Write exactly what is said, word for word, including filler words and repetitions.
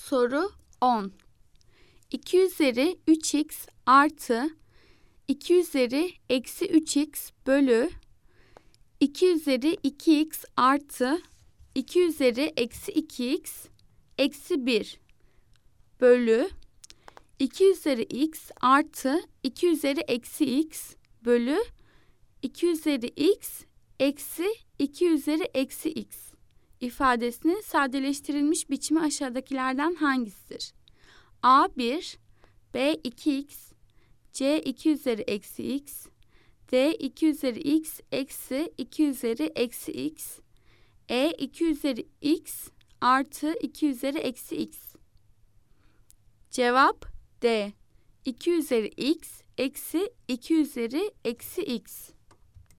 Soru on. iki üzeri üç x artı iki üzeri eksi üç x bölü iki üzeri iki x artı iki üzeri eksi iki x eksi bir bölü iki üzeri x artı iki üzeri eksi x bölü iki üzeri x eksi iki üzeri eksi x ifadesinin sadeleştirilmiş biçimi aşağıdakilerden hangisidir? A bir, B iki x, C iki üzeri eksi x, D iki üzeri x eksi iki üzeri eksi x, E iki üzeri x artı iki üzeri eksi x. Cevap D. iki üzeri x eksi iki üzeri eksi x.